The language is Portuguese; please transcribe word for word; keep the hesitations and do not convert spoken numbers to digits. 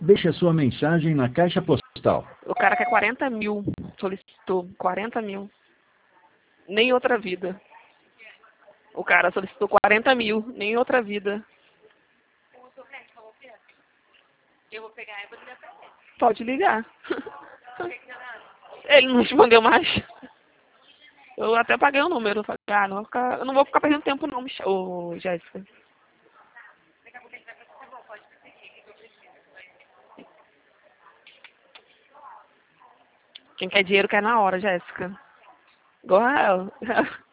Deixe a sua mensagem na caixa postal. O cara quer quarenta mil. Solicitou quarenta mil. Nem outra vida. O cara solicitou quarenta mil. Nem outra vida. Eu vou pegar e vou ligar pra ele. Pode ligar. Ele não respondeu mais. Eu até paguei o número. Falei, ah, não vou ficar, eu não vou ficar perdendo tempo não, Michel. Ô, Jéssica. Daqui a pouco ele vai falar, tá bom, pode prosseguir, o que eu preciso. Quem quer dinheiro quer na hora, Jéssica. Igual a ela.